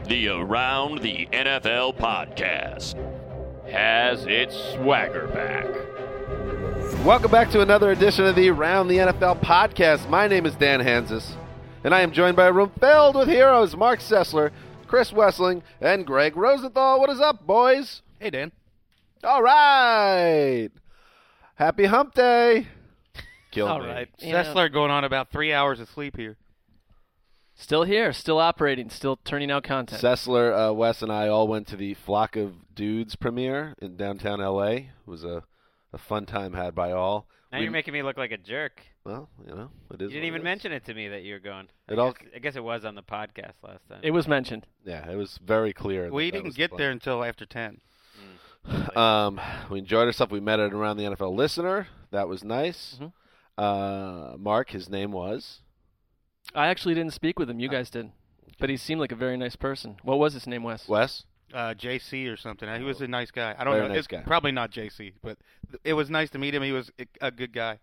The Around the NFL podcast has its swagger back. Welcome back to another edition of the Around the NFL podcast. My name is Dan Hansis, and I am joined by a room filled with heroes, Mark Sessler, Chris Wessling, and Greg Rosenthal. What is up, boys? Hey, Dan. All right. Happy hump day. Killed All me. right. Sessler going on about 3 hours of sleep here. Still here, still operating, still turning out content. Sessler, Wes, and I all went to the Flock of Dudes premiere in downtown L.A. It was a fun time had by all. Now you're making me look like a jerk. Well, it is. You didn't even mention it to me that you were going. I guess it was on the podcast last time. It was mentioned. Yeah, it was very clear. We didn't get there until after 10. We enjoyed ourselves. We met at Around the NFL listener. That was nice. Mark, his name was? I actually didn't speak with him. You guys did. But he seemed like a very nice person. What was his name, Wes? Wes? JC or something. He was a nice guy. I don't Very know. nice It's guy. probably not JC, but it was nice to meet him. He was a good guy.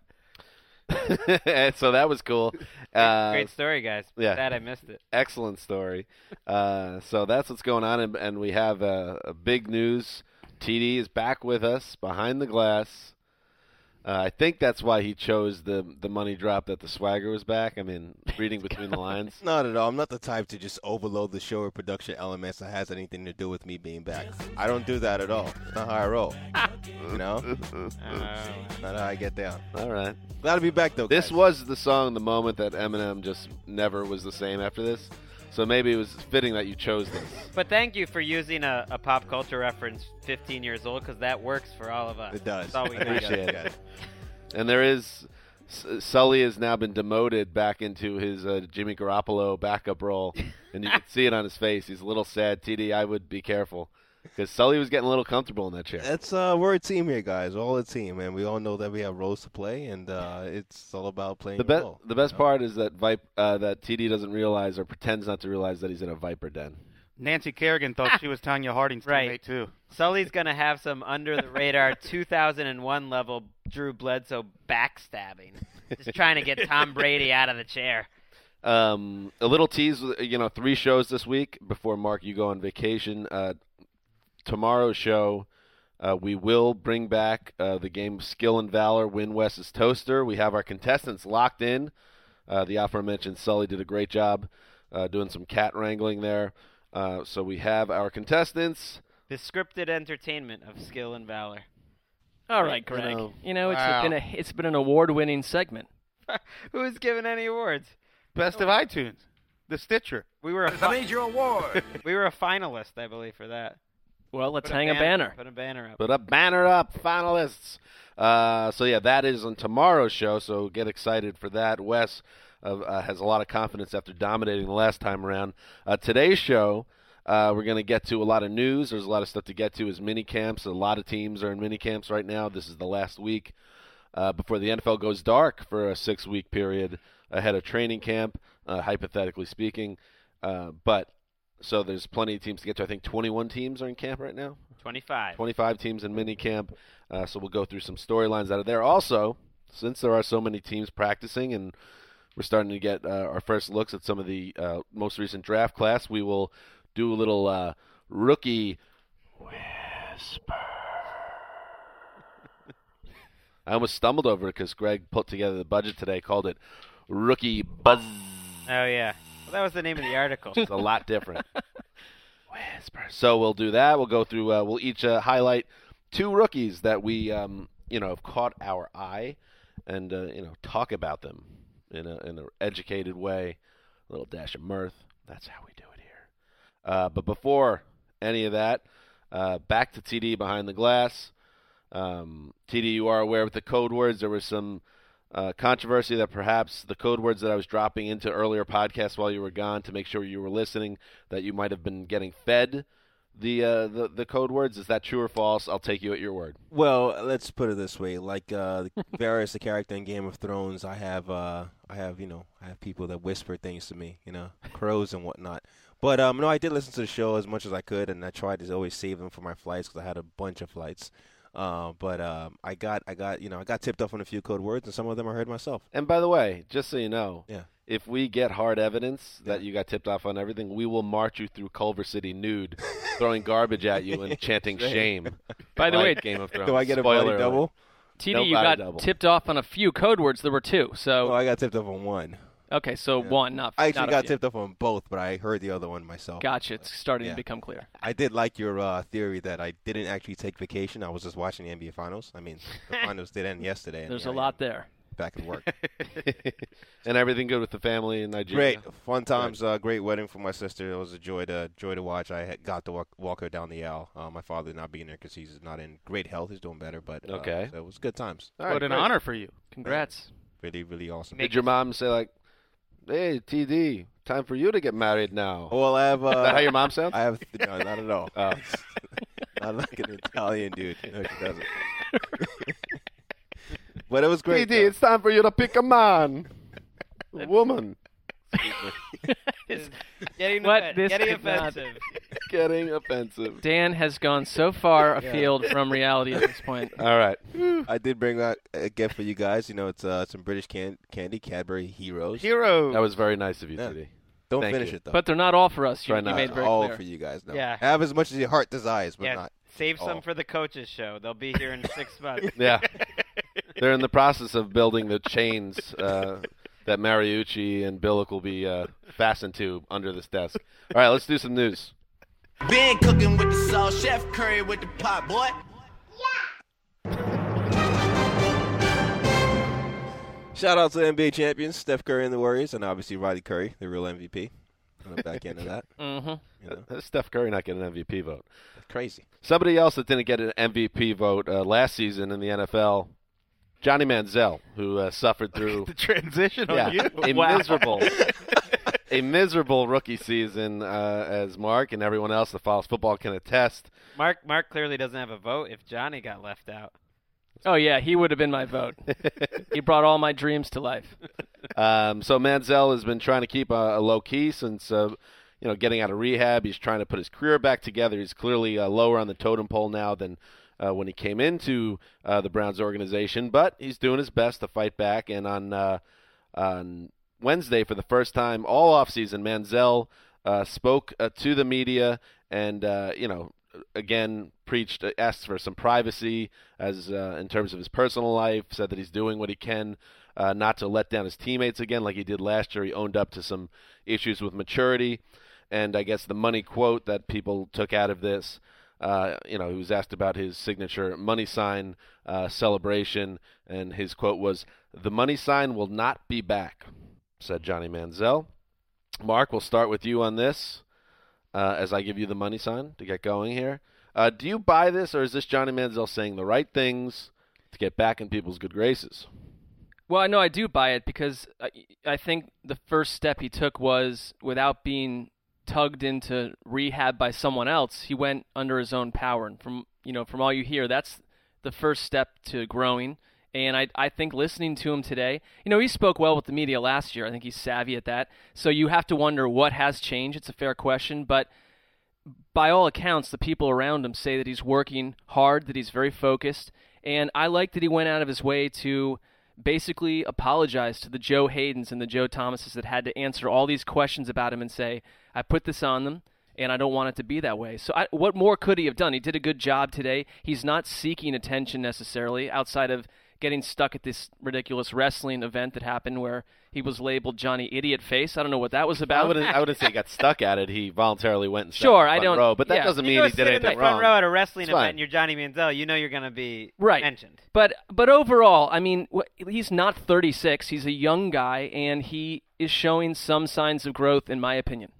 So that was cool. Great story, guys. yeah. Sad I missed it. Excellent story. So that's what's going on, and we have a big news. TD is back with us behind the glass. I think that's why he chose the money drop that the swagger was back. I mean, reading between the lines. Not at all. I'm not the type to just overload the show or production elements that has anything to do with me being back. I don't do that at all. It's not how I roll. You know? Not how I get down. All right. Glad to be back, though, This guys. was the song, the moment that Eminem just never was the same after this. So maybe it was fitting that you chose this. But thank you for using a pop culture reference 15 years old, because that works for all of us. It does. That's all we I need. appreciate it. And there is Sully has now been demoted back into his Jimmy Garoppolo backup role, and you can see it on his face. He's a little sad. TD, I would be careful because Sully was getting a little comfortable in that chair. We're a team here, guys. We're all a team, and we all know that we have roles to play, and it's all about playing a role. The best part is that that TD doesn't realize or pretends not to realize that he's in a viper den. Nancy Kerrigan thought she was Tanya Harding's Right. teammate, too. Sully's going to have some under-the-radar 2001 level Drew Bledsoe backstabbing. Just trying to get Tom Brady out of the chair. A little tease, 3 shows this week before, Mark, you go on vacation. Tomorrow's show, we will bring back the game Skill and Valor, Win West's Toaster. We have our contestants locked in. The aforementioned Sully did a great job doing some cat wrangling there. So we have our contestants. The scripted entertainment of Skill and Valor. All right, Greg. Wow. It's been an award-winning segment. Who's giving any awards? Best of iTunes. The Stitcher. We were a major award. We were a finalist, I believe, for that. Well, let's Put hang a banner. Put a banner up. Put a banner up, finalists. That is on tomorrow's show, so get excited for that. Wes has a lot of confidence after dominating the last time around. Today's show, we're going to get to a lot of news. There's a lot of stuff to get to as mini camps. A lot of teams are in mini camps right now. This is the last week before the NFL goes dark for a 6-week period ahead of training camp, hypothetically speaking. So there's plenty of teams to get to. I think 21 teams are in camp right now. 25. 25 teams in mini camp. So we'll go through some storylines out of there. Also, since there are so many teams practicing and we're starting to get our first looks at some of the most recent draft class, we will do a little rookie whisper. I almost stumbled over it because Greg put together the budget today, called it Rookie Buzz. Oh, yeah. Well, that was the name of the article. It's a lot different. Whisper. So we'll do that. We'll go through. We'll each highlight 2 rookies that we, have caught our eye, and talk about them in an educated way, a little dash of mirth. That's how we do it here. But before any of that, back to TD behind the glass. TD, you are aware of the code words. There was some controversy that perhaps the code words that I was dropping into earlier podcasts while you were gone to make sure you were listening, that you might have been getting fed the code words. Is that true or false? I'll take you at your word. Well, let's put it this way: like Varys, the character in Game of Thrones, I have people that whisper things to me, crows and whatnot. But no, I did listen to the show as much as I could, and I tried to always save them for my flights because I had a bunch of flights. But I got tipped off on a few code words, and some of them I heard myself. And by the way, just so you know, Yeah. if we get hard evidence that you got tipped off on everything, we will march you through Culver City nude, throwing garbage at you and chanting shame. By the way, Game of Thrones. Do I get a Spoiler body alert. double? TD, No you body got double. tipped off on a few code words. There were 2. So Oh, I got tipped off on one. okay, so Yeah. one, not. I actually not a got few. tipped off on both, but I heard the other one myself. Gotcha. It's starting Yeah. to become clear. I did like your theory that I didn't actually take vacation. I was just watching the NBA Finals. I mean, the Finals did end yesterday. and There's here a I lot am there. back at work. And everything good with the family in Nigeria? Great, fun times. Great wedding for my sister. It was a joy to watch. I got to walk her down the aisle. My father not being there because he's not in great health. He's doing better, but Okay. so it was good times. All right, What an great. honor for you. Congrats. Really, really awesome. Did your mom say, like, hey, TD, time for you to get married now? Well, I have. Is that how your mom sounds? I have no, not at all. Oh. Not like an Italian dude. No, she doesn't. But it was great. TD, though. it's time for you to pick a man. A woman. Getting, What? This getting could not- offensive. Getting offensive. Dan has gone so far afield from reality at this point. All right. I did bring out a gift for you guys. You know, it's some British candy, Cadbury Heroes. Hero. That was very nice of you, Yeah. TD. Don't Thank finish you. it though. But they're not all for us. You, Try you not. made very all clear. for you guys. No. Yeah. Have as much as your heart desires, but Yeah. not. Save some all. for the coaches show. They'll be here in 6 months. Yeah. They're in the process of building the chains that Mariucci and Billick will be fastened to under this desk. All right, let's do some news. Been cooking with the sauce, Chef Curry with the pot, boy. Shout out to the NBA champions, Steph Curry and the Warriors, and obviously Rodney Curry, the real MVP. On the back end of that. Mm-hmm. You know, How does Steph Curry not get an MVP vote? that's crazy. Somebody else that didn't get an MVP vote last season in the NFL, Johnny Manziel, who suffered through The transition on you. a miserable rookie season, as Mark and everyone else that follows football can attest. Mark clearly doesn't have a vote if Johnny got left out. Oh, yeah, he would have been my vote. He brought all my dreams to life. So Manziel has been trying to keep a low key since getting out of rehab. He's trying to put his career back together. He's clearly lower on the totem pole now than when he came into the Browns organization, but he's doing his best to fight back. And on Wednesday, for the first time all offseason, Manziel spoke to the media and again asked for some privacy as in terms of his personal life. Said that he's doing what he can not to let down his teammates again, like he did last year. He owned up to some issues with maturity, and I guess the money quote that people took out of this. He was asked about his signature money sign celebration, and his quote was, "The money sign will not be back," said Johnny Manziel. Mark, we'll start with you on this as I give you the money sign to get going here. Do you buy this, or is this Johnny Manziel saying the right things to get back in people's good graces? Well, I know I do buy it because I think the first step he took was, without being tugged into rehab by someone else, he went under his own power. And from all you hear, that's the first step to growing. And I think listening to him today, he spoke well with the media last year. I think he's savvy at that. So you have to wonder what has changed. It's a fair question, but by all accounts, the people around him say that he's working hard, that he's very focused. And I like that he went out of his way to basically apologize to the Joe Haydens and the Joe Thomases that had to answer all these questions about him and say, I put this on them, and I don't want it to be that way. So what more could he have done? He did a good job today. He's not seeking attention necessarily, outside of getting stuck at this ridiculous wrestling event that happened where he was labeled Johnny Idiot Face. I don't know what that was about. I wouldn't say he got stuck at it. He voluntarily went and sat Sure, in the I front don't- row, but that yeah. doesn't You mean go he sit did in the anything front wrong. row at a wrestling It's event fine. and you're Johnny Manziel, you know you're going to be Right. mentioned. But overall, I mean, he's not 36. He's a young guy, and he is showing some signs of growth, in my opinion.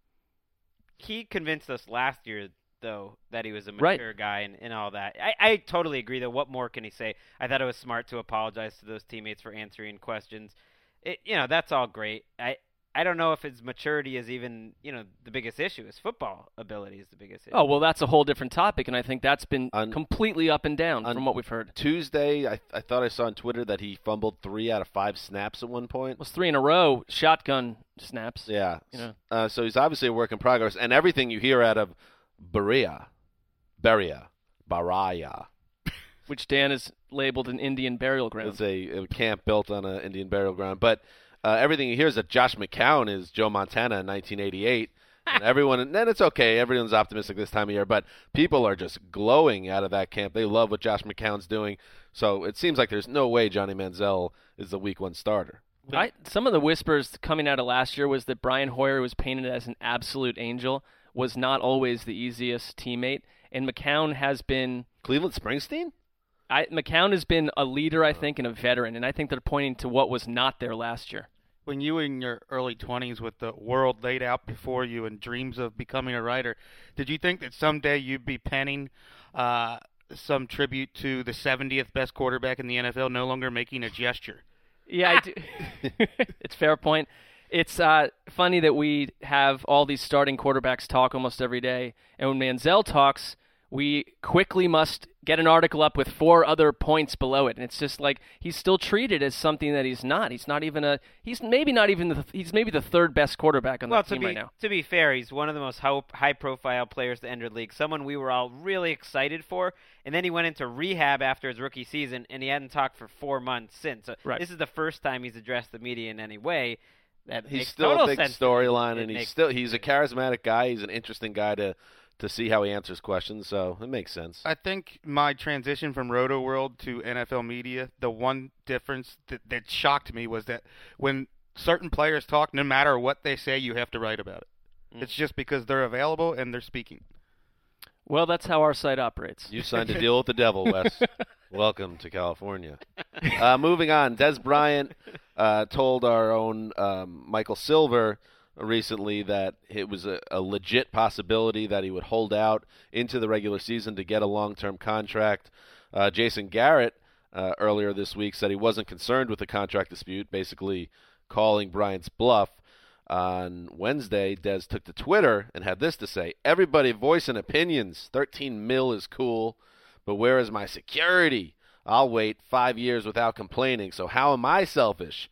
He convinced us last year, though, that he was a Right. mature guy and all that. I totally agree, though. What more can he say? I thought it was smart to apologize to those teammates for answering questions. That's all great. I don't know if his maturity is even, the biggest issue. His football ability is the biggest issue. Oh, well, that's a whole different topic, and I think that's been On- completely up and down on- from what we've heard. Tuesday, I thought I saw on Twitter that he fumbled 3 out of 5 snaps at one point. It was 3 in a row, shotgun snaps. Yeah. You So he's obviously a work in progress. And everything you hear out of Baraya, Which Dan has labeled an Indian burial ground. it's a camp built on an Indian burial ground. But everything you hear is that Josh McCown is Joe Montana in 1988. And everyone, then it's okay. Everyone's optimistic this time of year, but people are just glowing out of that camp. They love what Josh McCown's doing. So it seems like there's no way Johnny Manziel is the Week 1 starter. Some of the whispers coming out of last year was that Brian Hoyer was painted as an absolute angel, was not always the easiest teammate, and McCown has been Cleveland Springsteen? McCown has been a leader, I think, and a veteran, and I think they're pointing to what was not there last year. When you were in your early 20s with the world laid out before you and dreams of becoming a writer, did you think that someday you'd be penning some tribute to the 70th best quarterback in the NFL, no longer making a gesture? Yeah, I do. It's a fair point. It's funny that we have all these starting quarterbacks talk almost every day, and when Manziel talks, we quickly must get an article up with 4 other points below it, and it's just like he's still treated as something that he's not. He's not even he's maybe the third best quarterback on the team right now. To be fair, he's one of the most high-profile players to enter the league. Someone we were all really excited for, and then he went into rehab after his rookie season, and he hadn't talked for 4 months since. So This is the first time he's addressed the media in any way. That He's makes still total a big sense storyline, and he's a charismatic guy. He's an interesting guy to see how he answers questions, so it makes sense. I think my transition from Roto World to NFL media, the one difference that shocked me was that when certain players talk, no matter what they say, you have to write about it. It's just because they're available and they're speaking. Well, that's how our site operates. You signed a deal with the devil, Wes. Welcome to California. Moving on, Dez Bryant told our own Michael Silver recently that it was a legit possibility that he would hold out into the regular season to get a long-term contract. Jason Garrett earlier this week said he wasn't concerned with the contract dispute, basically calling Bryant's bluff. On Wednesday, Dez took to Twitter and had this to say: "Everybody voicing opinions. 13 mil is cool, but where is my security? I'll wait 5 years without complaining, so how am I selfish?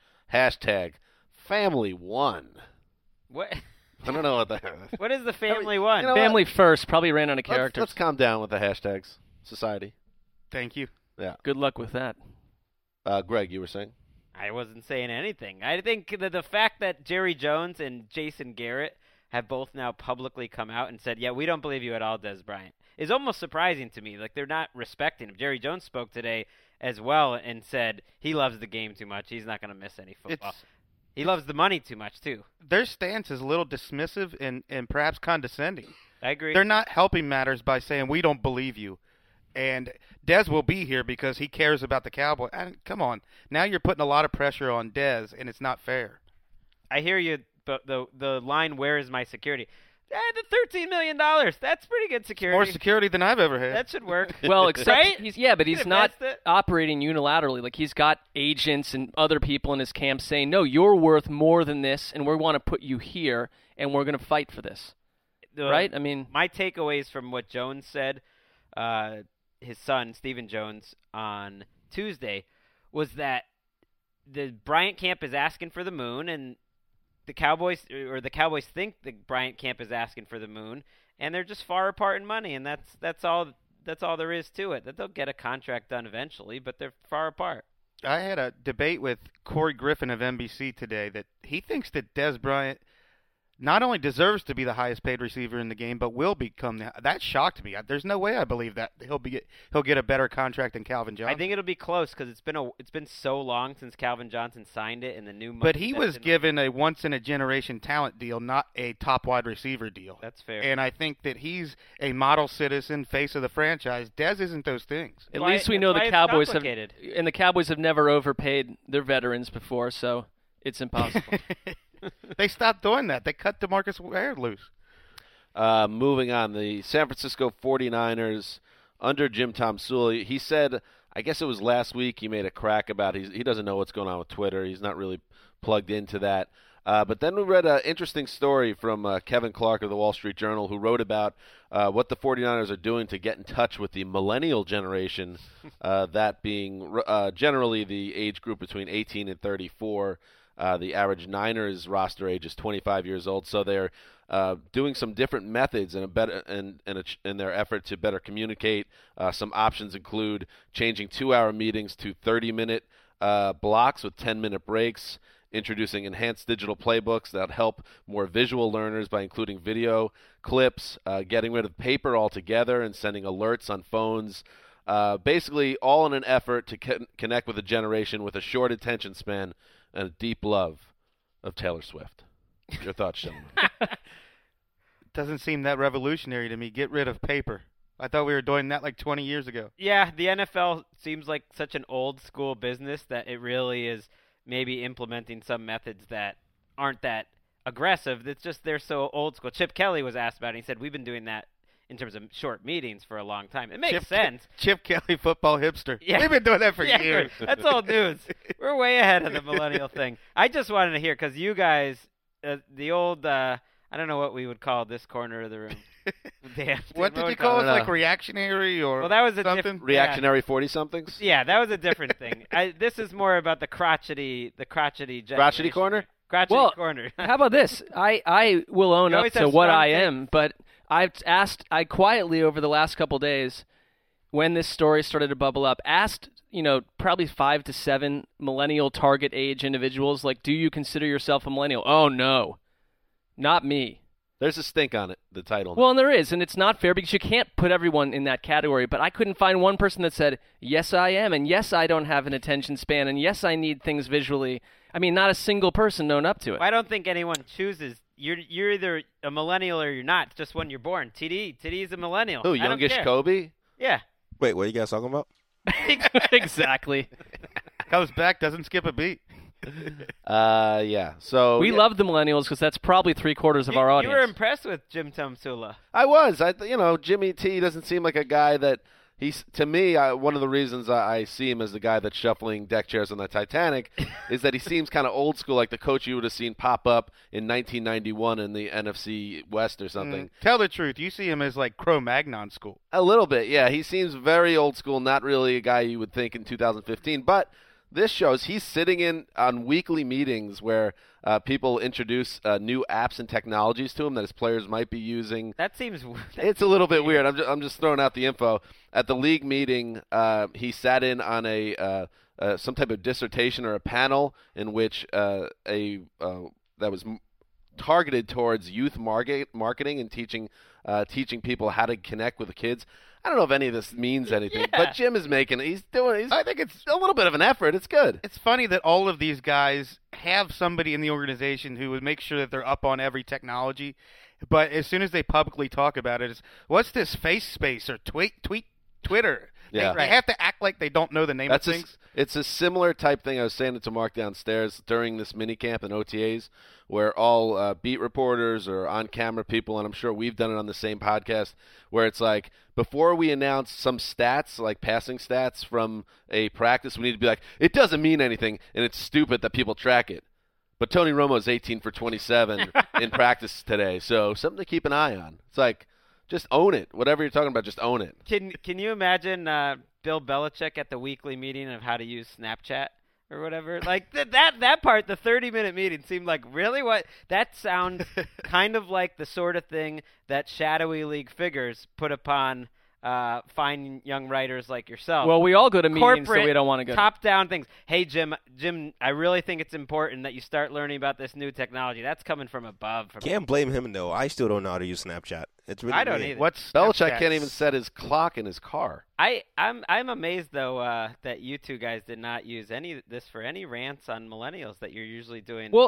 #family1." What? I don't know what the hell. What is the family one? You know Family first probably ran out of characters. Let's calm down with the hashtags. Society. Thank you. Yeah. Good luck with that. Greg, you were saying? I wasn't saying anything. I think that the fact that Jerry Jones and Jason Garrett have both now publicly come out and said, yeah, we don't believe you at all, Dez Bryant, is almost surprising to me. Like, they're not respecting him. Jerry Jones spoke today as well and said he loves the game too much. He's not going to miss any football. He loves the money too much, too. Their stance is a little dismissive and perhaps condescending. I agree. They're not helping matters by saying, we don't believe you. And Dez will be here because he cares about the Cowboys. Come on. Now you're putting a lot of pressure on Dez, and it's not fair. I hear you, but the line, where is my security? The $13 million. That's pretty good security. More security than I've ever had. That should work. Well, except right? but he's not That's it. operating unilaterally. Like, he's got agents and other people in his camp saying, no, you're worth more than this, and we want to put you here, and we're going to fight for this. Right? I mean, my takeaways from what Jones said, his son, Stephen Jones, on Tuesday, was that the Bryant camp is asking for the moon, and the Cowboys think the Bryant camp is asking for the moon, and they're just far apart in money, and that's all there is to it. That they'll get a contract done eventually, but they're far apart. I had a debate with Corey Griffin of NBC today that he thinks that Dez Bryant not only deserves to be the highest paid receiver in the game, but will become that. Shocked me. There's no way I believe that he'll get a better contract than Calvin Johnson. I think it'll be close because it's been so long since Calvin Johnson signed it, and the new money. But he was given a once in a generation talent deal, not a top wide receiver deal. That's fair. And I think that he's a model citizen, face of the franchise. Dez isn't those things. at least we know the it's Cowboys have, complicated. and the Cowboys have never overpaid their veterans before, so it's impossible. They stopped doing that. They cut DeMarcus Ware loose. Moving on, the San Francisco 49ers under Jim Tomsula, he said, I guess it was last week, he made a crack about he doesn't know what's going on with Twitter. He's not really plugged into that. But then we read an interesting story from Kevin Clark of the Wall Street Journal, who wrote about what the 49ers are doing to get in touch with the millennial generation, that being generally the age group between 18 and 34. The average Niners roster age is 25 years old, so they're doing some different methods in their effort to better communicate. Some options include changing 2-hour meetings to 30-minute blocks with 10-minute breaks, introducing enhanced digital playbooks that help more visual learners by including video clips, getting rid of paper altogether and sending alerts on phones. Basically, all in an effort to connect with a generation with a short attention span and a deep love of Taylor Swift. Your thoughts, gentlemen? Doesn't seem that revolutionary to me. Get rid of paper. I thought we were doing that like 20 years ago. Yeah, the NFL seems like such an old school business that it really is maybe implementing some methods that aren't that aggressive. It's just they're so old school. Chip Kelly was asked about it. He said, we've been doing that in terms of short meetings for a long time. It makes sense. Chip Kelly, football hipster. Yeah. We've been doing that for Yeah, years. That's old news. We're way ahead of the millennial thing. I just wanted to hear, because you guys, the old, I don't know what we would call this corner of the room. Dan, What did would you call it? it? Like reactionary or Well, that was a something? different Reactionary 40-somethings? Yeah, that was a different thing. This is more about the crotchety Crotchety generation. corner? Crotchety Well, corner. How about this? I will own You up always to have what strong I takes. am, but I quietly over the last couple days, when this story started to bubble up, asked, probably 5 to 7 millennial target age individuals, like, do you consider yourself a millennial? Oh, no. Not me. There's a stink on it, the title. Well, and there is, and it's not fair because you can't put everyone in that category, but I couldn't find one person that said, yes, I am, and yes, I don't have an attention span, and yes, I need things visually. I mean, not a single person known up to it. I don't think anyone chooses. You're either a millennial or you're not. It's just when you're born. TD is a millennial. Who, I don't youngish care. Kobe? Yeah. Wait, what are you guys talking about? Exactly. Comes back, doesn't skip a beat. Yeah. So We love the millennials because that's probably 3/4 of our You audience. were impressed with Jim Tomsula. I was. Jimmy T doesn't seem like a guy that he's. To me, one of the reasons I see him as the guy that's shuffling deck chairs on the Titanic is that he seems kind of old school, like the coach you would have seen pop up in 1991 in the NFC West or something. Tell the truth. You see him as like Cro-Magnon school. A little bit, yeah. He seems very old school, not really a guy you would think in 2015. But this shows he's sitting in on weekly meetings where people introduce new apps and technologies to him that his players might be using. That seems. It's a little bit weird. I'm just throwing out the info. At the league meeting, he sat in on some type of dissertation or a panel in which that was targeted towards youth marketing and teaching people how to connect with the kids. I don't know if any of this means anything, but Jim is making it. I think it's a little bit of an effort. It's good. It's funny that all of these guys have somebody in the organization who would make sure that they're up on every technology, but as soon as they publicly talk about it, it's what's this face space or Twitter? Yeah. They have to act like they don't know the name of things. It's a similar type thing. I was saying it to Mark downstairs during this mini camp and OTAs, where all beat reporters or on-camera people, and I'm sure we've done it on the same podcast, where it's like, before we announce some stats, like passing stats from a practice, we need to be like, it doesn't mean anything, and it's stupid that people track it. But Tony Romo's 18 for 27 in practice today, so something to keep an eye on. It's like, just own it. Whatever you're talking about, just own it. Can you imagine Bill Belichick at the weekly meeting of how to use Snapchat or whatever? Like that part, the 30-minute meeting seemed like, really? What? That sounds kind of like the sort of thing that shadowy league figures put upon fine young writers like yourself. Well, we all go to meetings, so Corporate, we don't want to go. top-down things. Hey, Jim, I really think it's important that you start learning about this new technology. That's coming from above. Can't blame him though. I still don't know how to use Snapchat. It's really I don't weird. either. What's Belichick Snapchat? can't even set his clock in his car. I'm amazed though that you two guys did not use any of this for any rants on millennials that you're usually doing. Well,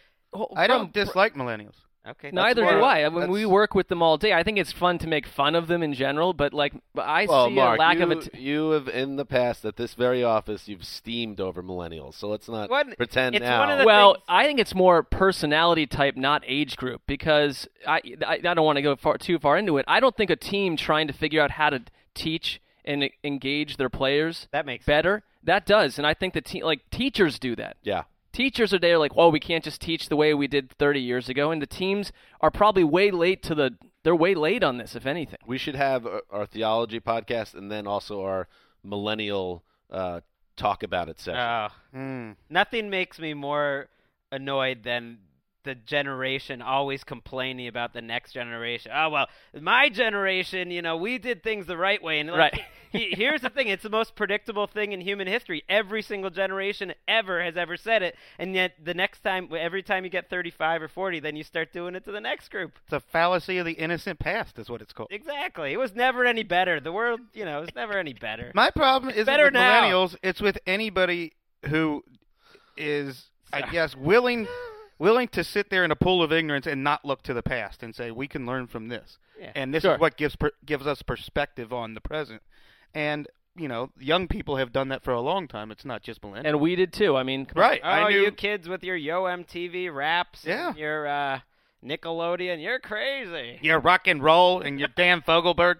I don't dislike millennials. Okay. Neither more- do I. When that's- we work with them all day, I think it's fun to make fun of them in general. But I Well, see Mark, a lack you, of it. you have in the past at this very office, you've steamed over millennials. So let's not What? pretend It's now. one of the Well, things- I think it's more personality type, not age group, because I don't want to go too far into it. I don't think a team trying to figure out how to teach and engage their players That makes better, that does. And I think that teachers do that. Yeah. Teachers are there like, well, we can't just teach the way we did 30 years ago, and the teams are probably way late they're way late on this, if anything. We should have our theology podcast and then also our millennial talk about it session. Nothing makes me more annoyed than the generation always complaining about the next generation. Oh, well, my generation, we did things the right way. And Right. Here's the thing. It's the most predictable thing in human history. Every single generation ever has ever said it. And yet every time you get 35 or 40, then you start doing it to the next group. It's a fallacy of the innocent past is what it's called. Exactly. It was never any better. The world, was never any better. My problem isn't better with now. millennials. It's with anybody who is, I guess, willing to sit there in a pool of ignorance and not look to the past and say, we can learn from this. Yeah. And this Sure. is what gives us perspective on the present. And, young people have done that for a long time. It's not just millennials. And we did too. I mean, come on. Right. Oh, I knew. you kids with your Yo MTV raps Yeah. and your Nickelodeon, you're crazy. Your rock and roll and your Dan Fogelberg.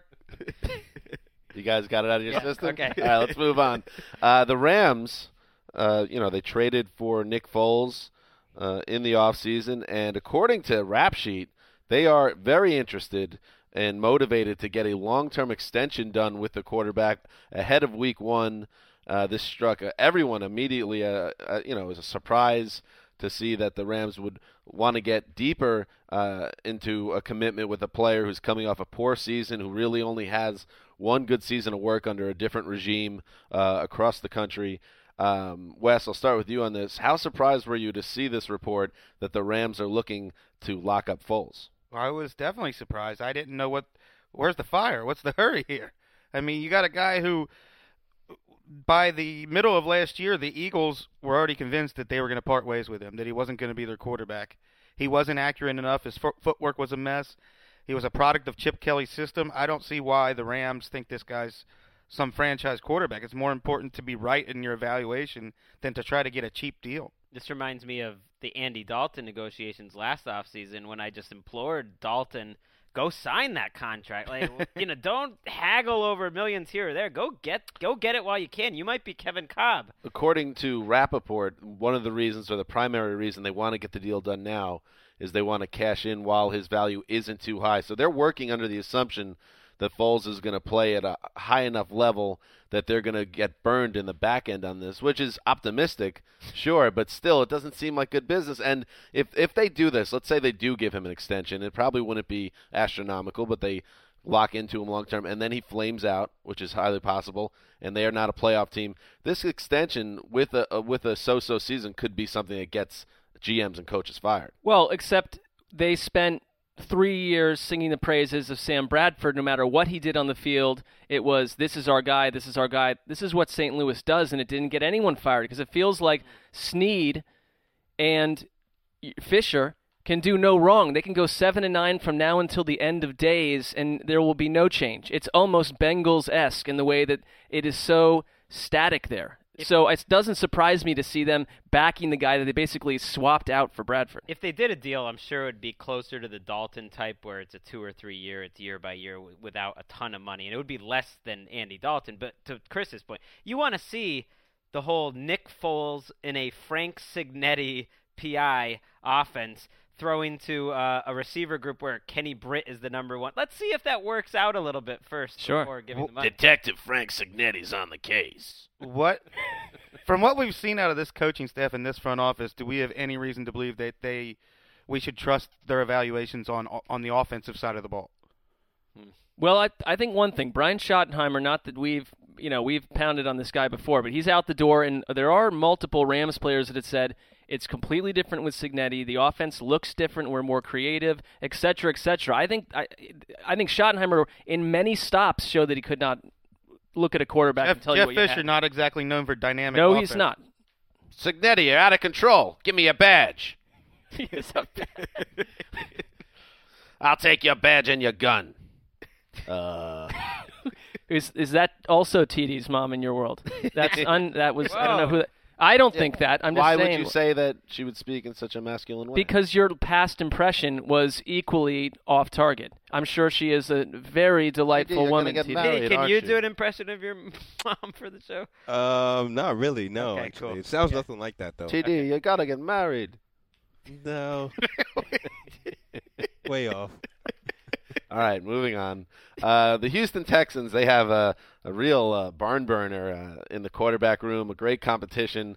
You guys got it out of your system? okay. All right, let's move on. The Rams, they traded for Nick Foles in the offseason, and according to Rap Sheet, they are very interested and motivated to get a long-term extension done with the quarterback ahead of Week 1. This struck everyone immediately. It was a surprise to see that the Rams would want to get deeper into a commitment with a player who's coming off a poor season, who really only has one good season of work under a different regime across the country. Wes, I'll start with you on this. How surprised were you to see this report that the Rams are looking to lock up Foles? I was definitely surprised. I didn't know where's the fire? What's the hurry here? I mean, you got a guy who, by the middle of last year, the Eagles were already convinced that they were going to part ways with him, that he wasn't going to be their quarterback. He wasn't accurate enough. His footwork was a mess. He was a product of Chip Kelly's system. I don't see why the Rams think this guy's some franchise quarterback. It's more important to be right in your evaluation than to try to get a cheap deal. This reminds me of the Andy Dalton negotiations last offseason when I just implored Dalton, go sign that contract. Like, don't haggle over millions here or there. Go get it while you can. You might be Kevin Cobb. According to Rappaport, one of the reasons, or the primary reason they want to get the deal done now, is they want to cash in while his value isn't too high. So they're working under the assumption that Foles is going to play at a high enough level that they're going to get burned in the back end on this, which is optimistic, sure, but still it doesn't seem like good business. And if they do this, let's say they do give him an extension, it probably wouldn't be astronomical, but they lock into him long term, and then he flames out, which is highly possible, and they are not a playoff team. This extension with a so-so season could be something that gets GMs and coaches fired. Well, except they spent 3 years singing the praises of Sam Bradford. No matter what he did on the field, it was, this is our guy, this is our guy, this is what St. Louis does, and it didn't get anyone fired because it feels like Snead and Fisher can do no wrong. They can go 7-9 from now until the end of days, and there will be no change. It's almost Bengals-esque in the way that it is so static there. So it doesn't surprise me to see them backing the guy that they basically swapped out for Bradford. If they did a deal, I'm sure it would be closer to the Dalton type where it's a 2 or 3 year, it's year by year without a ton of money. And it would be less than Andy Dalton. But to Chris's point, you want to see the whole Nick Foles in a Frank Signetti PI offense throwing to a receiver group where Kenny Britt is the number one. Let's see if that works out a little bit first before giving the money. Detective Frank Signetti's on the case. From what we've seen out of this coaching staff and this front office, do we have any reason to believe that we should trust their evaluations on the offensive side of the ball? Well, I think one thing, Brian Schottenheimer, not that we've pounded on this guy before, but he's out the door, and there are multiple Rams players that have said it's completely different with Signetti. The offense looks different. We're more creative, et cetera, et cetera. I think Schottenheimer in many stops showed that he could not look at a quarterback and tell you Jeff what you Fisher, had. not exactly known for dynamic No, offense. he's not. Signetti, you're out of control. Give me a badge. I'll take your badge and your gun. Is that also TD's mom in your world? That was I don't know who. I don't think that. I'm just Why saying. would you say that she would speak in such a masculine way? Because your past impression was equally off target. I'm sure she is a very delightful you're woman. gonna get TD. married. Hey, can aren't you you? do an impression of your mom for the show? Not really. No, Okay, actually, cool. it sounds nothing like that though. TD, you gotta get married. No, way off. All right, moving on. The Houston Texans, they have a real barn burner in the quarterback room, a great competition.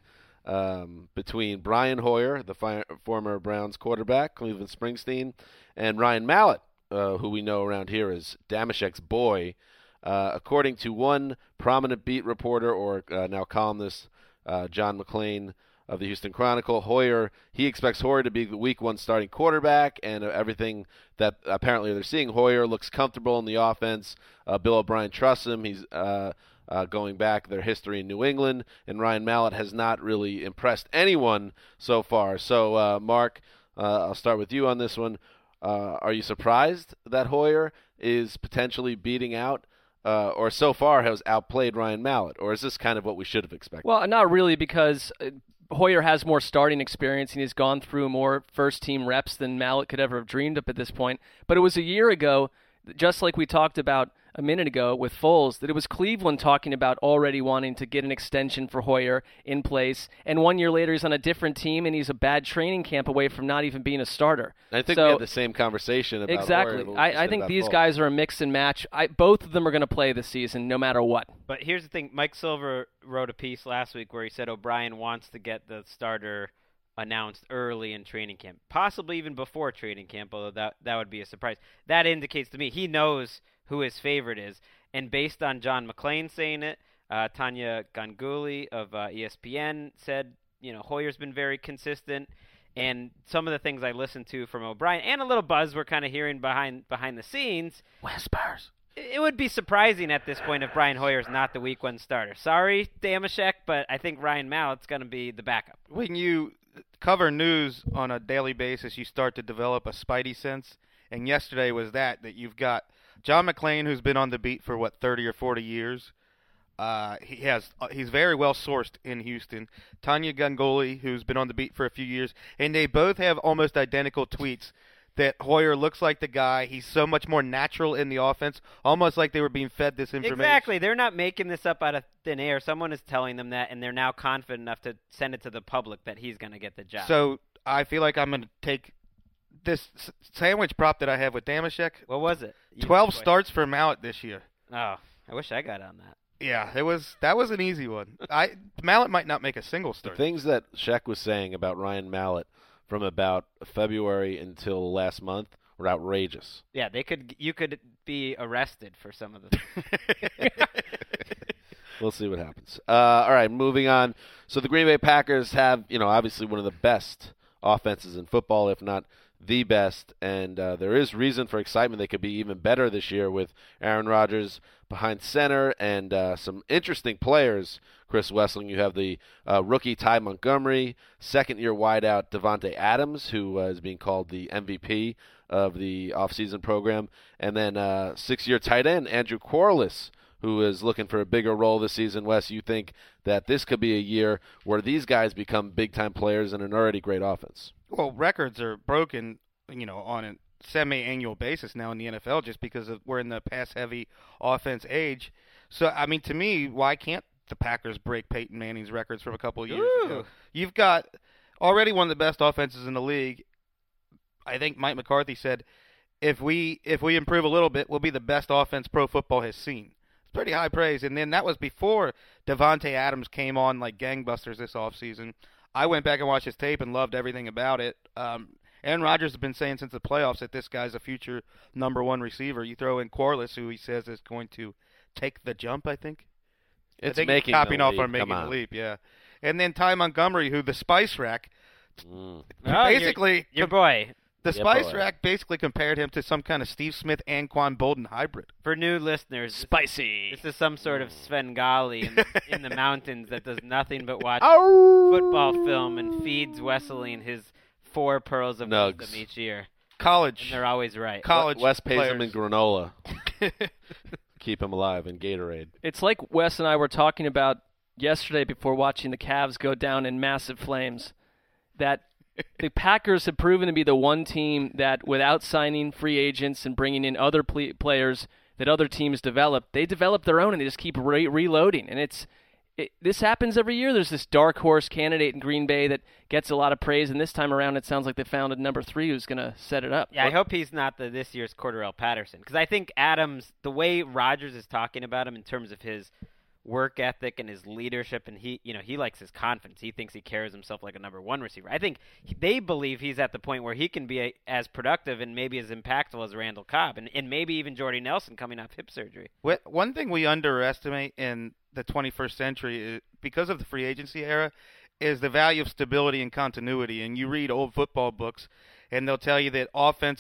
between Brian Hoyer, the former Browns quarterback, Cleveland Springsteen, and Ryan Mallett, who we know around here as Damashek's boy. According to one prominent beat reporter, or now columnist, John McClain of the Houston Chronicle, he expects Hoyer to be the Week 1 starting quarterback, and everything that apparently they're seeing, Hoyer looks comfortable in the offense. Bill O'Brien trusts him. He's going back their history in New England, and Ryan Mallett has not really impressed anyone so far. So, Mark, I'll start with you on this one. Are you surprised that Hoyer is potentially beating out or so far has outplayed Ryan Mallett, or is this kind of what we should have expected? Well, not really, because Hoyer has more starting experience and he's gone through more first-team reps than Mallett could ever have dreamed up at this point. But it was a year ago, just like we talked about a minute ago with Foles, that it was Cleveland talking about already wanting to get an extension for Hoyer in place, and 1 year later he's on a different team and he's a bad training camp away from not even being a starter. I think we had the same conversation about exactly. Hoyer. I think these guys are a mix and match. Both of them are going to play this season no matter what. But here's the thing. Mike Silver wrote a piece last week where he said O'Brien wants to get the starter announced early in training camp, possibly even before training camp, although that would be a surprise. That indicates to me he knows who his favorite is. And based on John McClain saying it, Tanya Ganguly of ESPN said, Hoyer's been very consistent. And some of the things I listened to from O'Brien and a little buzz we're kind of hearing behind the scenes. Whispers. It would be surprising at this point if Brian Hoyer's not the Week 1 starter. Sorry, Damashek, but I think Ryan Mallett's going to be the backup. When you cover news on a daily basis, you start to develop a spidey sense. And yesterday was that you've got John McClain, who's been on the beat for 30 or 40 years. He's very well sourced in Houston. Tanya Ganguly, who's been on the beat for a few years, and they both have almost identical tweets that Hoyer looks like the guy. He's so much more natural in the offense, almost like they were being fed this information. Exactly. They're not making this up out of thin air. Someone is telling them that, and they're now confident enough to send it to the public that he's going to get the job. So I feel like I'm going to take this sandwich prop that I have with Damashek. What was it? 12 starts for Mallett this year. Oh, I wish I got on that. Yeah, that was an easy one. Mallett might not make a single start. The things that Sheck was saying about Ryan Mallett from about February until last month were outrageous. Yeah, you could be arrested for some of the We'll see what happens. All right, moving on. So the Green Bay Packers have, obviously one of the best offenses in football, if not the best, and there is reason for excitement. They could be even better this year with Aaron Rodgers behind center and some interesting players. Chris Wessling, you have the rookie Ty Montgomery, second-year wideout Devontae Adams, who is being called the MVP of the offseason program, and then 6-year tight end Andrew Quarles, who is looking for a bigger role this season. Wes, you think that this could be a year where these guys become big-time players in an already great offense? Well, records are broken, on a semi-annual basis now in the NFL just because we're in the pass-heavy offense age. So, to me, why can't the Packers break Peyton Manning's records from a couple of years ago? You've got already one of the best offenses in the league. I think Mike McCarthy said, if we improve a little bit, we'll be the best offense pro football has seen. It's pretty high praise. And then that was before Devontae Adams came on like gangbusters this offseason. I went back and watched his tape and loved everything about it. Aaron Rodgers has been saying since the playoffs that this guy's a future number one receiver. You throw in Quarles, who he says is going to take the jump, I think. It's I think making he's copying the off leap. on making Come the on. leap, yeah. And then Ty Montgomery, who the Spice Rack, basically your boy. The Yeah, Spice boy. Rack basically compared him to some kind of Steve Smith Anquan Bolden hybrid. For new listeners, Spicy. This is some sort of Svengali in the mountains that does nothing but watch football film and feeds Wesseling his 4 pearls of Nugs. wisdom each year. College. And they're always right. College Wes pays him in players. granola. Keep him alive in Gatorade. It's like Wes and I were talking about yesterday before watching the Cavs go down in massive flames, that the Packers have proven to be the one team that, without signing free agents and bringing in other players that other teams develop, they develop their own and they just keep reloading. And this happens every year. There's this dark horse candidate in Green Bay that gets a lot of praise, and this time around it sounds like they found a number 3 who's going to set it up. Yeah, I hope he's not this year's Cordarrelle Patterson, because I think Adams, the way Rodgers is talking about him in terms of his work ethic and his leadership, and he likes his confidence. He thinks he carries himself like a number one receiver. I think they believe he's at the point where he can be as productive and maybe as impactful as Randall Cobb, and maybe even Jordy Nelson coming off hip surgery. One thing we underestimate in the 21st century, because of the free agency era, is the value of stability and continuity. And you read old football books, and they'll tell you that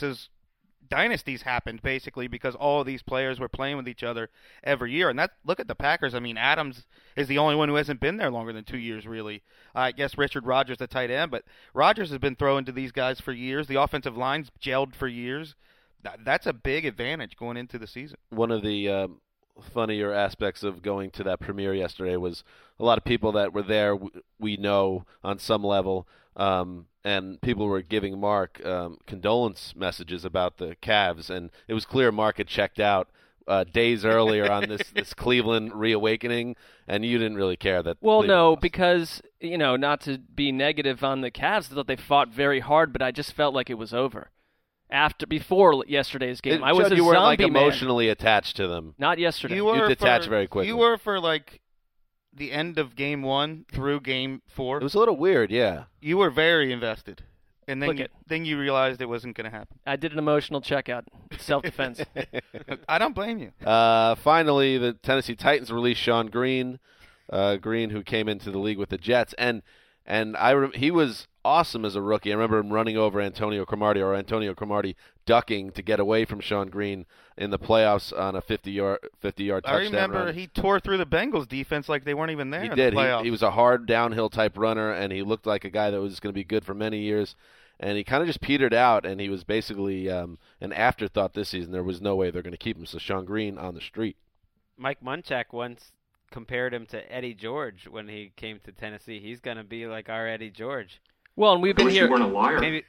dynasties happened basically because all of these players were playing with each other every year. And look at the Packers. I mean, Adams is the only one who hasn't been there longer than 2 years, really. I guess Richard Rodgers, the tight end, but Rodgers has been throwing to these guys for years. The offensive line's gelled for years. That's a big advantage going into the season. One of the funnier aspects of going to that premiere yesterday was a lot of people that were there we know on some level, and people were giving Mark condolence messages about the Cavs, and it was clear Mark had checked out days earlier on this Cleveland reawakening, and you didn't really care that. Well, Cleveland no, lost. because, not to be negative on the Cavs, I thought they fought very hard, but I just felt like it was over. Before yesterday's game, I was you a weren't like zombie man. emotionally attached to them. Not yesterday. You detach very quickly. You were for like the end of game 1 through game 4. It was a little weird, yeah. You were very invested, and Look then you realized it wasn't going to happen. I did an emotional checkout, self-defense. I don't blame you. Finally, the Tennessee Titans released Sean Green, who came into the league with the Jets, and he was awesome as a rookie. I remember him running over Antonio Cromartie ducking to get away from Sean Green in the playoffs on a 50-yard touchdown I remember run. he tore through the Bengals defense like they weren't even there. He in did. The playoffs. He was a hard downhill type runner, and he looked like a guy that was going to be good for many years. And he kind of just petered out, and he was basically an afterthought this season. There was no way they're going to keep him. So Sean Green on the street. Mike Munchak once compared him to Eddie George when he came to Tennessee. He's going to be like our Eddie George. Well, and we've been here. You weren't a liar. Maybe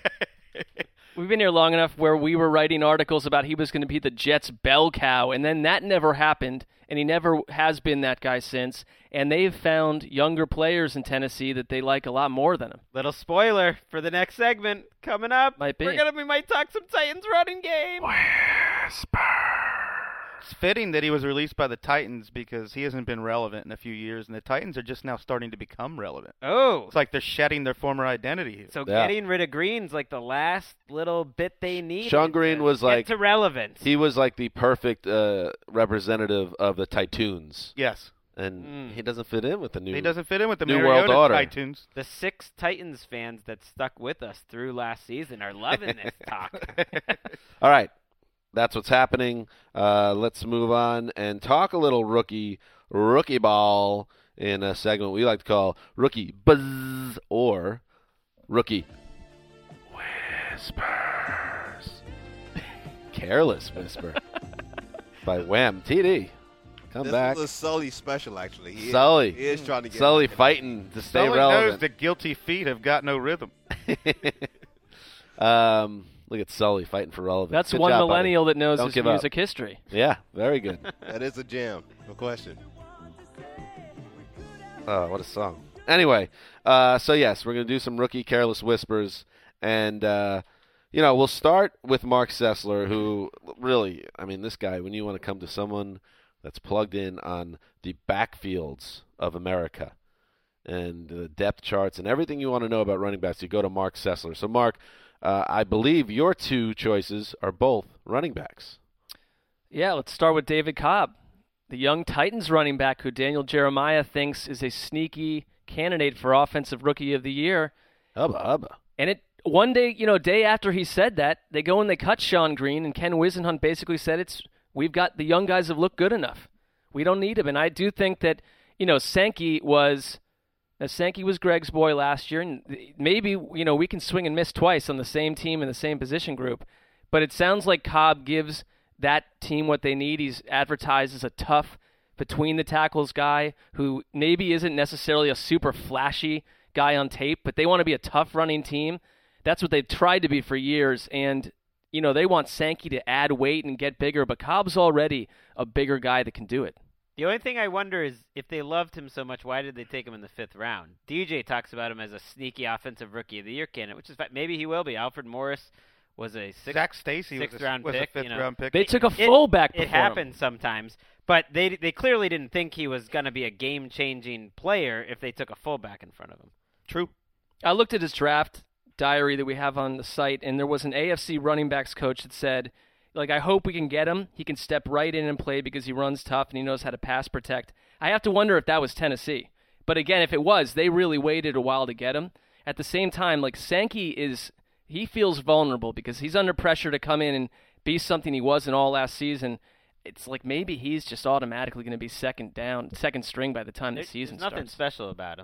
We've been here long enough where we were writing articles about he was going to be the Jets' bell cow, and then that never happened, and he never has been that guy since. And they've found younger players in Tennessee that they like a lot more than him. little spoiler for the next segment coming up. Might be. We might talk some Titans running game. It's fitting that he was released by the Titans because he hasn't been relevant in a few years, and the Titans are just now starting to become relevant. Oh, It's like they're shedding their former identity here. so Yeah. getting rid of Green's like the last little bit they need. Sean Green was like to relevance. he was like the perfect representative of the Titans, Yes. and he doesn't fit in with the new. He doesn't fit in with the New Mariota World Order. Titans. The 6 Titans fans that stuck with us through last season are loving this talk. All right, that's what's happening. Let's move on and talk a little rookie ball in a segment we like to call Rookie Buzz or Rookie Whispers. Careless Whisper by Wham TD. Come This back. is a Sully special, actually. Sully. He is trying to get Sully fighting to stay Sully knows relevant. that guilty feet have got no rhythm. Look at Sully fighting for relevance. That's Good one job, buddy. millennial that knows Don't his give up. music history. Yeah, very good. That is a jam. No question. Oh, what a song. Anyway, so yes, we're going to do some rookie careless whispers. And, we'll start with Mark Sessler, who really, this guy, when you want to come to someone that's plugged in on the backfields of America and the depth charts and everything you want to know about running backs, you go to Mark Sessler. So, Mark, I believe your two choices are both running backs. Yeah, let's start with David Cobb, the young Titans running back who Daniel Jeremiah thinks is a sneaky candidate for Offensive Rookie of the Year. Hubba. And one day, day after he said that, they go and they cut Sean Green, and Ken Wisenhunt basically said we've got the young guys have looked good enough. We don't need him. And I do think that, Sankey was Greg's boy last year, and maybe, we can swing and miss twice on the same team in the same position group. But it sounds like Cobb gives that team what they need. He's advertised as a tough between-the-tackles guy who maybe isn't necessarily a super flashy guy on tape, but they want to be a tough running team. That's what they've tried to be for years, and they want Sankey to add weight and get bigger, but Cobb's already a bigger guy that can do it. The only thing I wonder is if they loved him so much, why did they take him in the 5th round? DJ talks about him as a sneaky Offensive Rookie of the Year candidate, which is maybe he will be. Alfred Morris was a Zach Stacy sixth was round a pick. fifth-round pick. They took a fullback before It happens sometimes, but they clearly didn't think he was going to be a game-changing player if they took a fullback in front of him. True. I looked at his draft diary that we have on the site, and there was an AFC running backs coach that said, like, I hope we can get him. He can step right in and play because he runs tough and he knows how to pass protect. I have to wonder if that was Tennessee. But again, if it was, they really waited a while to get him. At the same time, like, Sankey he feels vulnerable because he's under pressure to come in and be something he wasn't all last season. It's like maybe he's just automatically going to be second string by the time the season There's nothing starts. special about him.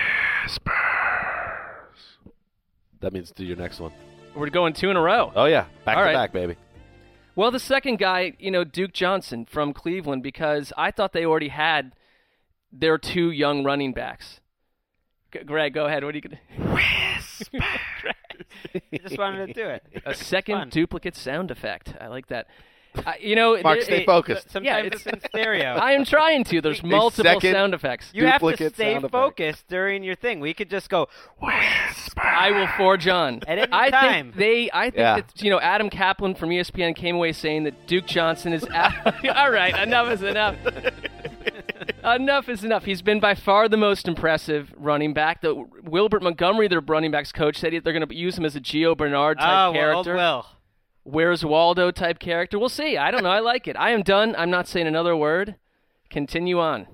That means do your next one. We're going 2 in a row. Oh, yeah. Back All to right. back, baby. Well, the second guy, Duke Johnson from Cleveland, because I thought they already had their 2 young running backs. Greg, go ahead. What are you going to I just wanted to do it. A second Fun. duplicate sound effect. I like that. Mark, stay focused. Sometimes it's- it's in stereo. I am trying to. There's multiple second- sound effects. You have to duplicate stay sound effect. focused during your thing. We could just go, I will forge on. At any I time. think Yeah. that, Adam Kaplan from ESPN came away saying that Duke Johnson is all right, enough is enough. Enough is enough. He's been by far the most impressive running back. Wilbert Montgomery, their running backs coach, said they're going to use him as a Gio Bernard type character. Well, Where's Waldo type character? We'll see. I don't know. I like it. I am done. I'm not saying another word. Continue on.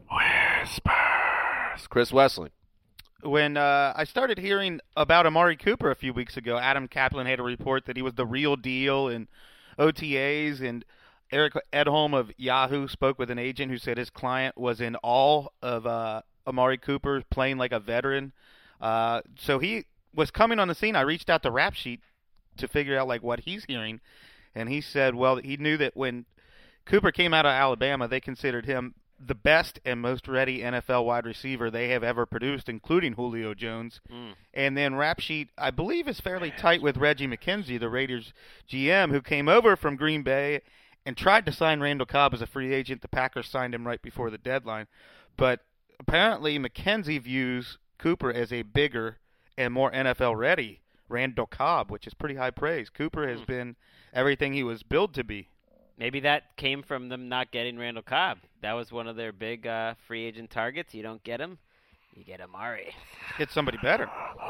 Chris Wessling. When I started hearing about Amari Cooper a few weeks ago, Adam Kaplan had a report that he was the real deal in OTAs, and Eric Edholm of Yahoo spoke with an agent who said his client was in awe of Amari Cooper playing like a veteran. So he was coming on the scene. I reached out to Rap Sheet to figure out like what he's hearing, and he said, well, he knew that when Cooper came out of Alabama, they considered him the best and most ready NFL wide receiver they have ever produced, including Julio Jones. And then Rap Sheet, I believe, is fairly tight with Reggie McKenzie, the Raiders GM, who came over from Green Bay and tried to sign Randall Cobb as a free agent. The Packers signed him right before the deadline. But apparently McKenzie views Cooper as a bigger and more NFL-ready Randall Cobb, which is pretty high praise. Cooper has been everything he was billed to be. maybe that came from them not getting Randall Cobb. That was one of their big free agent targets. You don't get him, you get Amari. Get somebody better.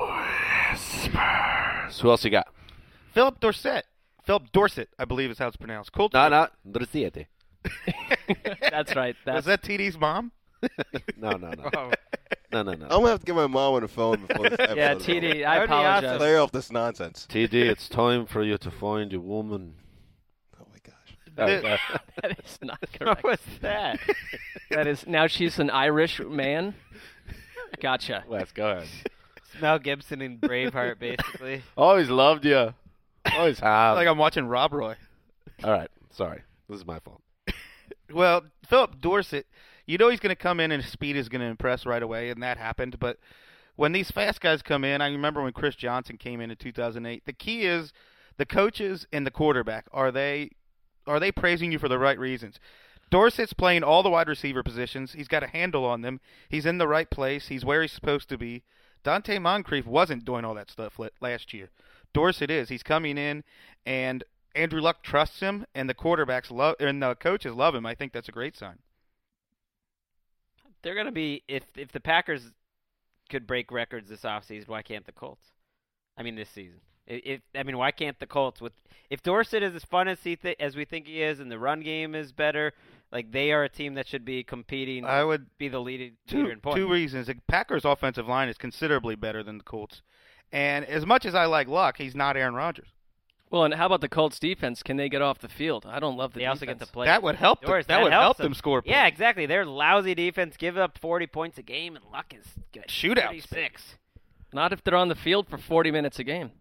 So who else you got? Philip Dorsett, I believe is how it's pronounced. Cool. No, Dorsiete. That's right. Was that TD's mom? No. Oh. No. I'm gonna have to get my mom on the phone before this episode. Yeah, is TD, over. I That would be apologize. awesome. Clear off this nonsense. TD, it's time for you to find a woman. Oh my gosh. That is not What correct. was that? That is now she's an Irish man. Gotcha. Wes, go ahead. Mel Gibson in Braveheart, basically. Always loved you. Always have. Like I'm watching Rob Roy. All right, sorry. This is my fault. Well, Philip Dorsett, you know he's going to come in and his speed is going to impress right away, and that happened. But when these fast guys come in, I remember when Chris Johnson came in 2008, the key is the coaches and the quarterback. Are they praising you for the right reasons? Dorsett's playing all the wide receiver positions. He's got a handle on them. He's in the right place. He's where he's supposed to be. Dante Moncrief wasn't doing all that stuff last year. Dorsett is. He's coming in, and Andrew Luck trusts him, and the quarterbacks love, and the coaches love him. I think that's a great sign. They're going to be, if the Packers could break records this offseason, why can't the Colts? I mean, this season. Why can't the Colts? If Dorsett is as fun as we think he is, and the run game is better, like they are a team that should be competing. I would be the leader in points. two reasons. The Packers' offensive line is considerably better than the Colts, and as much as I like Luck, he's not Aaron Rodgers. Well, and how about the Colts defense? Can they get off the field? I don't love the They defense. also get to play. That would help. Doors, That would help helps them score points. Yeah, exactly. Their lousy defense give up 40 points a game, and Luck is good. Shootouts. 36. Not if they're on the field for 40 minutes a game.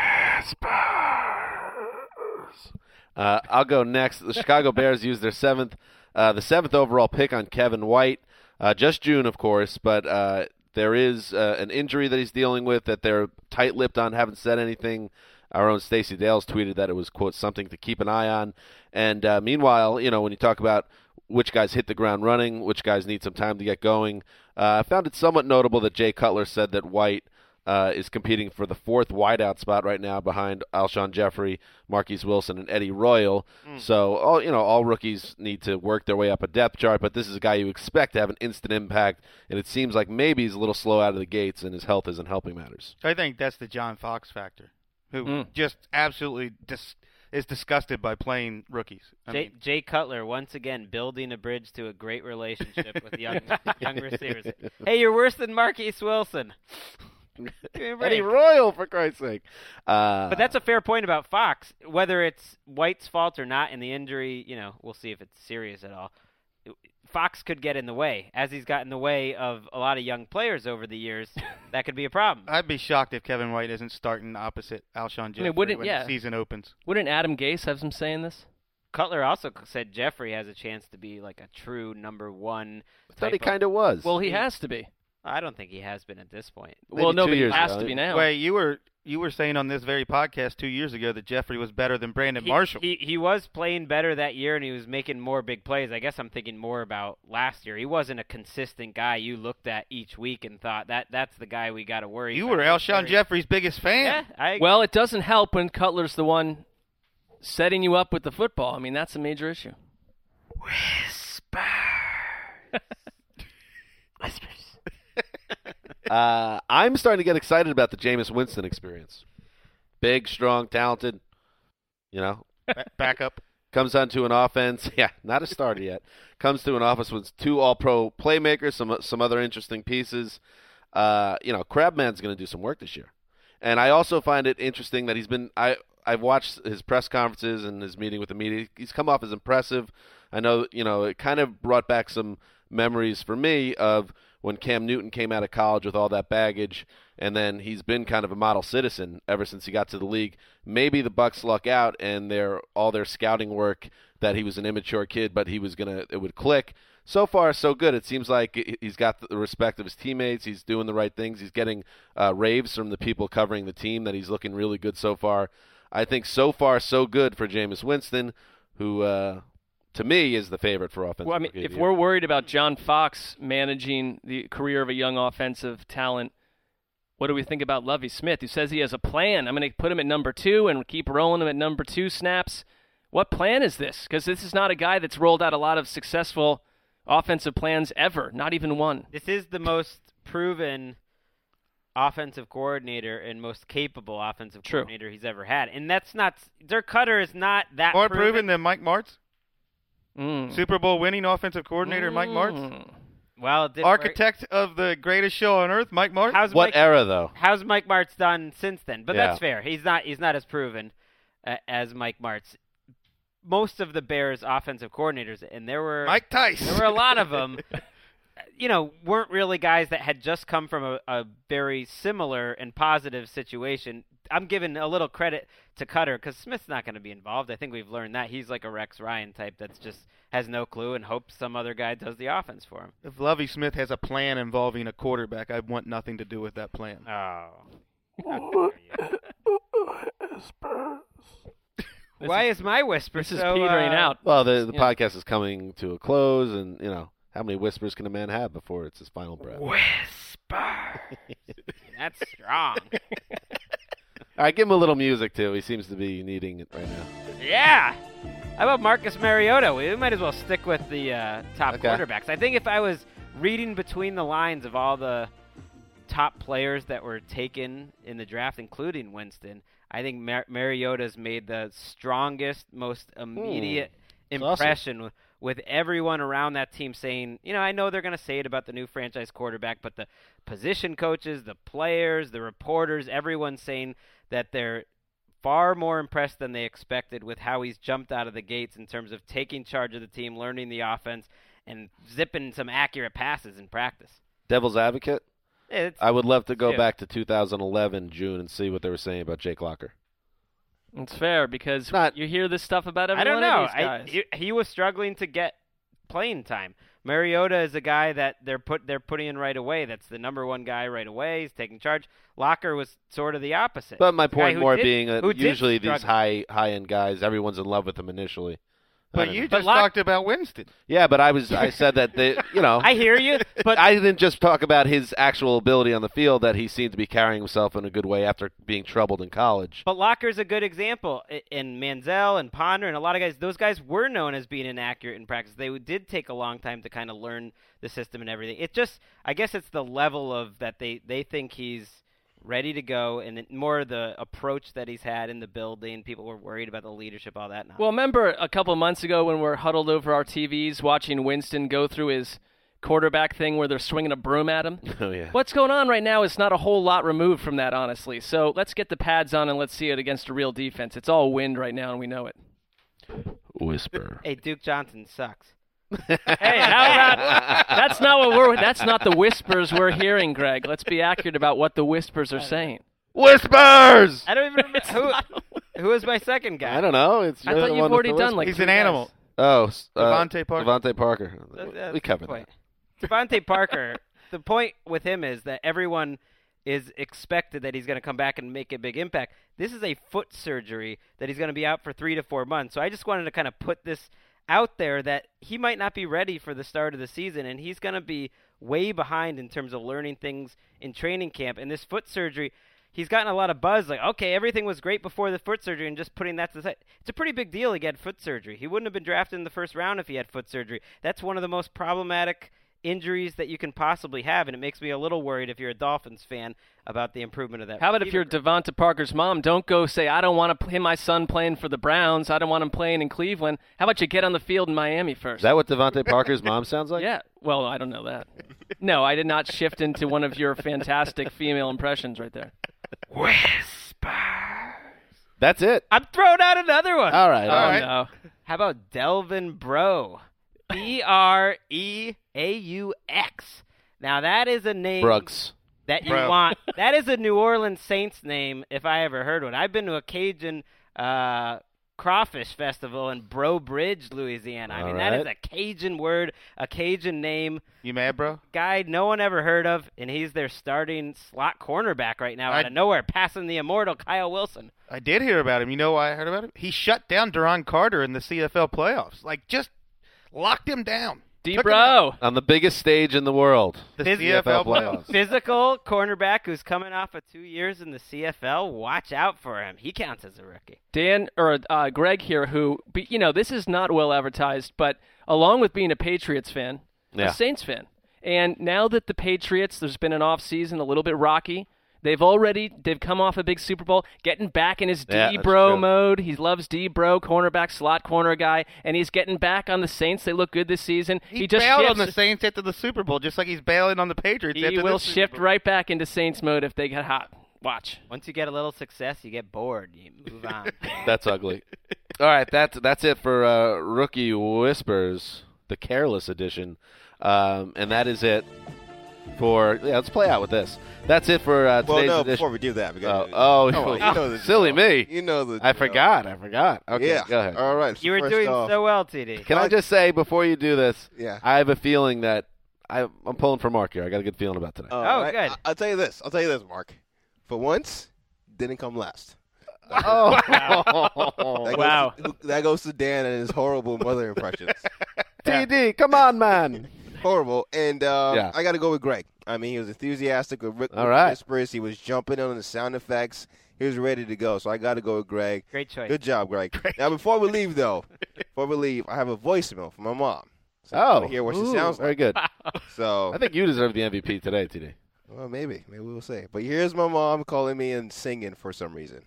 I'll go next. The Chicago Bears used their the seventh overall pick on Kevin White. Just June, of course, but there is an injury that he's dealing with that they're tight-lipped on, haven't said anything. Our own Stacey Dales tweeted that it was, quote, something to keep an eye on. And meanwhile, when you talk about which guys hit the ground running, which guys need some time to get going, I found it somewhat notable that Jay Cutler said that White is competing for the 4th wideout spot right now behind Alshon Jeffrey, Marquise Wilson, and Eddie Royal. So all rookies need to work their way up a depth chart, but this is a guy you expect to have an instant impact, and it seems like maybe he's a little slow out of the gates and his health isn't helping matters. I think that's the John Fox factor, who just absolutely is disgusted by playing rookies. Jay Cutler once again building a bridge to a great relationship with young receivers. Hey, you're worse than Marquise Wilson. Eddie Royal, for Christ's sake. But that's a fair point about Fox. Whether it's White's fault or not, and the injury, we'll see if it's serious at all. Fox could get in the way, as he's got in the way of a lot of young players over the years. That could be a problem. I'd be shocked if Kevin White isn't starting opposite Alshon Jeffrey when the season opens. Wouldn't Adam Gase have some say in this? Cutler also said Jeffrey has a chance to be like a true number one. I thought he kind of was. Well, he has to be. I don't think he has been at this point. Well, no, but he has ago. to be now. Wait, you were saying on this very podcast 2 years ago that Jeffrey was better than Brandon Marshall. He was playing better that year, and he was making more big plays. I guess I'm thinking more about last year. He wasn't a consistent guy you looked at each week and thought that's the guy we got to worry You about. were Alshon Jeffrey's biggest fan. Yeah, well, it doesn't help when Cutler's the one setting you up with the football. I mean, that's a major issue. Whispers. I'm starting to get excited about the Jameis Winston experience. Big, strong, talented, Backup. Comes onto an offense. Yeah, not a starter yet. Comes to an offense with 2 all-pro playmakers, some other interesting pieces. Crabman's going to do some work this year. And I also find it interesting that I've watched his press conferences and his meeting with the media. He's come off as impressive. I know, it kind of brought back some memories for me of when Cam Newton came out of college with all that baggage, and then he's been kind of a model citizen ever since he got to the league. Maybe the Bucs luck out and all their scouting work that he was an immature kid, but it would click. So far, so good. It seems like he's got the respect of his teammates. He's doing the right things. He's getting raves from the people covering the team that he's looking really good so far. I think so far, so good for Jameis Winston, who to me is the favorite for offensive. Well, I mean, if we're worried about John Fox managing the career of a young offensive talent, what do we think about Lovie Smith, who says he has a plan? I'm going to put him at number 2 and keep rolling him at number 2 snaps. What plan is this? Because this is not a guy that's rolled out a lot of successful offensive plans ever, not even one. This is the most proven offensive coordinator and most capable offensive coordinator he's ever had. And that's not – Dirk Cutter is not that More proven than Mike Martz? Super Bowl winning offensive coordinator Mike Martz? Well, it didn't architect of the greatest show on earth, Mike Martz? What era, though? How's Mike Martz done since then? But that's fair. He's not as proven as Mike Martz. Most of the Bears' offensive coordinators, and there were Mike Tice. There were a lot of them, weren't really guys that had just come from a very similar and positive situation. I'm giving a little credit to Cutter because Smith's not going to be involved. I think we've learned that. He's like a Rex Ryan type that's just has no clue and hopes some other guy does the offense for him. If Lovie Smith has a plan involving a quarterback, I want nothing to do with that plan. Oh. Why is my whisper This is petering out. Well, the podcast is coming to a close, and, how many whispers can a man have before it's his final breath? Whisper. That's strong. All right, give him a little music, too. He seems to be needing it right now. Yeah. How about Marcus Mariota? We might as well stick with the top quarterbacks. I think if I was reading between the lines of all the top players that were taken in the draft, including Winston, I think Mariota's made the strongest, most immediate impression with everyone around that team saying, I know they're going to say it about the new franchise quarterback, but the position coaches, the players, the reporters, everyone's saying that they're far more impressed than they expected with how he's jumped out of the gates in terms of taking charge of the team, learning the offense, and zipping some accurate passes in practice. Devil's advocate? I would love to go Yeah. back to 2011, June, and see what they were saying about Jake Locker. It's fair because you hear this stuff about every I don't one know. of these guys. He was struggling to get playing time. Mariota is a guy that they're putting in right away. That's the number one guy right away. He's taking charge. Locker was sort of the opposite. But my The guy point who more did- being who did usually these struggle. high-end guys, everyone's in love with them initially. But you But just talked about Winston. Yeah, but I said that I hear you, but I didn't just talk about his actual ability on the field, that he seemed to be carrying himself in a good way after being troubled in college. But Locker's a good example. And Manziel and Ponder and a lot of guys, those guys were known as being inaccurate in practice. They did take a long time to kind of learn the system and everything. It just, I guess it's the level of that they think he's ready to go, and more the approach that he's had in the building. People were worried about the leadership, all that. Well, remember a couple months ago when we're huddled over our TVs watching Winston go through his quarterback thing where they're swinging a broom at him? Oh, yeah. What's going on right now is not a whole lot removed from that, honestly. So let's get the pads on and let's see it against a real defense. It's all wind right now, and we know it. Whisper. Hey, Duke Johnson sucks. Hey, how about that's not the whispers we're hearing, Greg. Let's be accurate about what the whispers are saying. Whispers! I don't even remember who was my second guy. I don't know. It's I you're thought the you've one with already the done whispers. like He's two an guys. animal. Oh, Devontae Parker. Devontae Parker. That's We covered the point. that. Devontae Parker, the point with him is that everyone is expected that he's going to come back and make a big impact. This is a foot surgery that he's going to be out for 3 to 4 months. So I just wanted to kind of put this out there that he might not be ready for the start of the season, and he's going to be way behind in terms of learning things in training camp. And this foot surgery, he's gotten a lot of buzz, like, okay, everything was great before the foot surgery, and just putting that to the side. It's a pretty big deal he had foot surgery. He wouldn't have been drafted in the first round if he had foot surgery. That's one of the most problematic injuries that you can possibly have, and it makes me a little worried if you're a Dolphins fan about the improvement of that. How about if you're Devonta Parker's mom? Don't go say, I don't want to play my son playing for the Browns. I don't want him playing in Cleveland. How about you get on the field in Miami first? Is that what Devontae Parker's mom sounds like? Yeah. Well, I don't know that. No, I did not shift into one of your fantastic female impressions right there. That's it. I'm throwing out another one. All right. Oh, no. How about Delvin Breaux? Breaux. Now, that is a name Brooks. that you Bro. want. That is a New Orleans Saints name if I ever heard one. I've been to a Cajun crawfish festival in Breaux Bridge, Louisiana. I mean, that is a Cajun word, a Cajun name. You mad, bro? Guy no one ever heard of, and he's their starting slot cornerback right now out of nowhere, passing the immortal Kyle Wilson. I did hear about him. You know why I heard about him? He shut down Duron Carter in the CFL playoffs. Like, just locked him down. Took him out. D-Bro. On the biggest stage in the world. The His CFL playoffs. Physical cornerback who's coming off of 2 years in the CFL. Watch out for him. He counts as a rookie. Greg here, who, this is not well advertised, but along with being a Patriots fan, Yeah. a Saints fan. And now that the Patriots, there's been an off season, a little bit rocky. They've come off a big Super Bowl, getting back in his Yeah, D-Bro that's true. mode. He loves D-Bro, cornerback, slot corner guy, and he's getting back on the Saints. They look good this season. He just bailed shifts. on the Saints after the Super Bowl, just like he's bailing on the Patriots after He will this Super shift Bowl. right back into Saints mode if they get hot. Watch. Once you get a little success, you get bored. You move on. That's ugly. All right, that's it for Rookie Whispers, the Careless edition, and that is it for. Yeah, let's play out with this. That's it for today's Well, no, edition. before we do that, we got Oh, you know the silly drill. me! You know the I drill. forgot. Okay, Yeah. go ahead. All right. So You were first doing off, so well, TD. Can I just say before you do this? Yeah. I have a feeling that I'm pulling for Mark here. I got a good feeling about today. Oh, good. I'll tell you this, Mark. For once, didn't come last. Oh, Wow. That goes to Dan and his horrible mother impressions. TD, come on, man. Horrible. And Yeah. I got to go with Greg. I mean, he was enthusiastic with All right. Whispers. He was jumping on the sound effects. He was ready to go. So I got to go with Greg. Great choice. Good job, Greg. Now, before we leave, I have a voicemail from my mom. So I Oh, wanna hear what she ooh, sounds very like. good. So, I think you deserve the MVP today, TD. well, maybe we'll see. But here's my mom calling me and singing for some reason.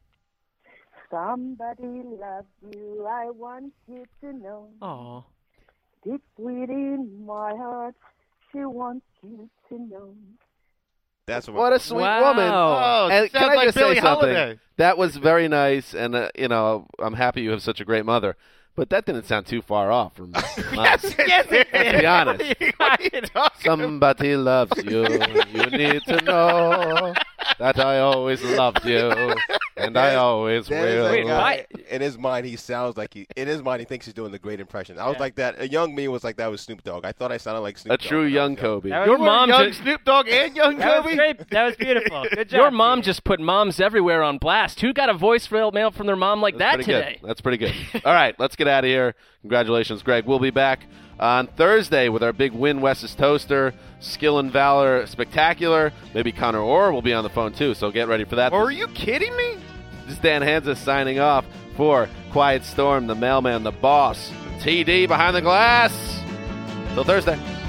Somebody loves you, I want you to know. Aw. Deep within my heart, she wants you to know. That's What a sweet Wow. woman. Oh, And can sounds I like just Billie say something? Holiday. That was very nice, and I'm happy you have such a great mother. But that didn't sound too far off from Yes, it Let's be honest. Somebody loves you. You need to know that I always loved you. And I always There's will. a Wait, guy, why- in his mind, he sounds like in his mind, he thinks he's doing the great impression. I was like that. A young me was like that with Snoop Dogg. I thought I sounded like Snoop A Dogg. true when I young was Kobe. That was- Your you were mom Young just Snoop Dogg and young That Kobe. was great. That was beautiful. Good job. your mom Peter. just put moms everywhere on blast. Who got a voicemail from their mom like That's that pretty today? Good. That's pretty good. All right, let's get out of here. Congratulations, Greg. We'll be back on Thursday with our big Win Wes's Toaster, Skill and Valor Spectacular. Maybe Connor Orr will be on the phone, too, so get ready for that. Or are you kidding me? This is Dan Hansa signing off for Quiet Storm, the mailman, the boss, TD behind the glass. Till Thursday.